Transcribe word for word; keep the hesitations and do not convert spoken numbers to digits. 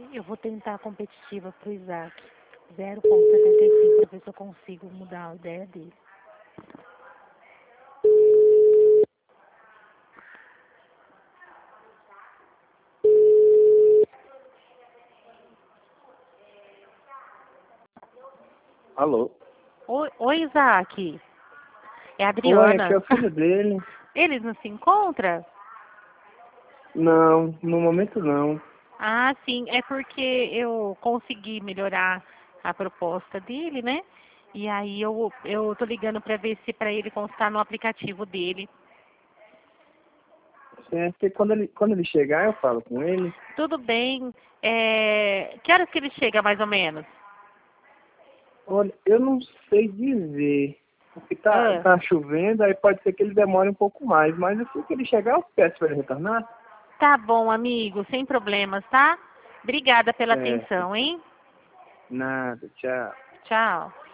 Eu vou tentar a competitiva pro Isaac. zero vírgula setenta e cinco para ver se eu consigo mudar a ideia dele. Alô? Oi, oi, Isaac. É a Oi, aqui Adriana. é o filho dele. Eles não se encontram? Não, no momento não. Ah, sim. É porque eu consegui melhorar a proposta dele, né? E aí eu, eu tô ligando para ver se para ele constar no aplicativo dele. É, porque quando ele, quando ele chegar, eu falo com ele. Tudo bem. É... Que horas que ele chega, mais ou menos? Olha, eu não sei dizer. Porque tá, Ah, tá chovendo, aí pode ser que ele demore um pouco mais. Mas assim que ele chegar, eu peço para ele retornar. tá bom, amigo. Sem problemas, tá? Obrigada pela Certo. atenção, hein? Nada, tchau. Tchau.